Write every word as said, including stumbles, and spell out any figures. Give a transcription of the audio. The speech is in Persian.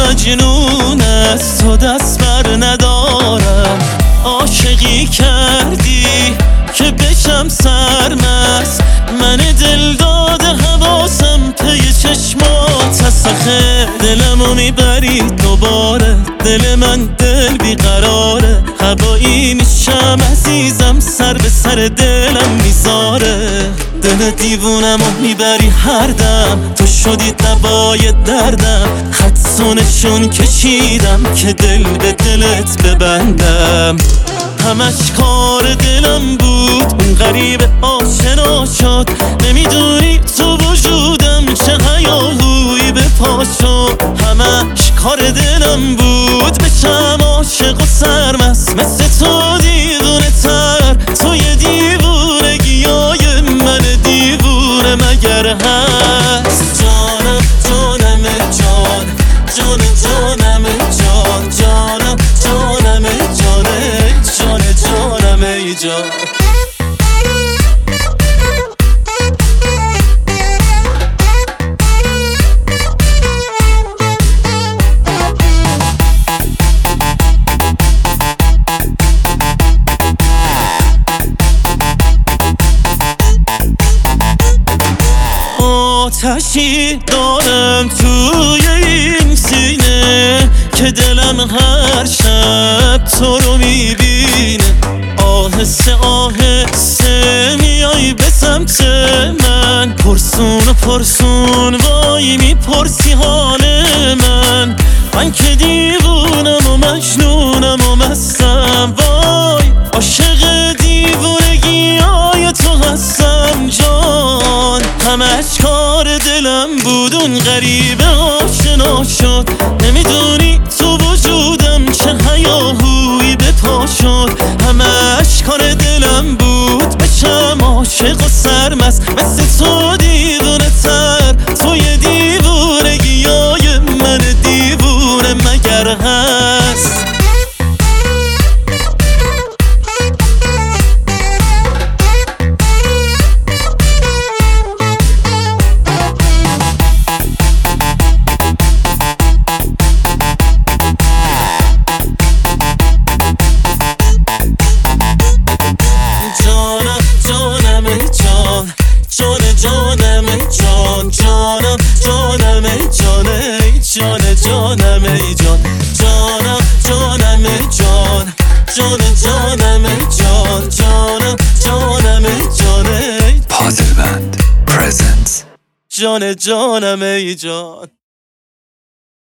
مجنون از تو دست بر ندارم. عاشقی کردی که بشم سرمست، من دل داده حواسم پی چشمات هست. آخه دلمو میبری دوباره، دل من دل بیقراره. هوایی میشم عزیزم، سر به سر دلم میذاره. دل دیوونمو میبری هر دم، تو شدی دوای دردم. خط و نشون کشیدم که دل به دلت ببندم. همش کار دلم بود، اون غریب آشنا شد. نمیدونی تو وجودم چه هیاهویی به پا شد. همش کار دلم بود بشم عاشق و سرمست، مثل تو دیوونه تر. توی دیوونگیای من دیوونه مگر هست؟ جانم جانم جان، جان جانم جان، جانم جانم جانه، جان جانم ای جان. آتشی دارم توی این سینه که دلم هر شب تو رو میبینه. آهسته آهسته میای به سمت من، پرسون و پرسون وای میپرسی حال من. من که دیوونم و مجنونم و مستم، وای عاشق دیوونگی های تو هستم جان. همش کار دلم بود، اون غریبه آشنا شد. نمیدونی تو وجودم چه هیاهویی به پا شد. همش کار دلم بود بشم عاشق و سرمست، مثل تو دیوونه تر. توی دیوونگیای من دیوونه مگر هست؟ جانم جانم جانه، جان جانم ای جان. جانم جانم جان، جان جانم جان، جانم جانم جانه. پازل بند پرزنتس. جان جانم ای جان.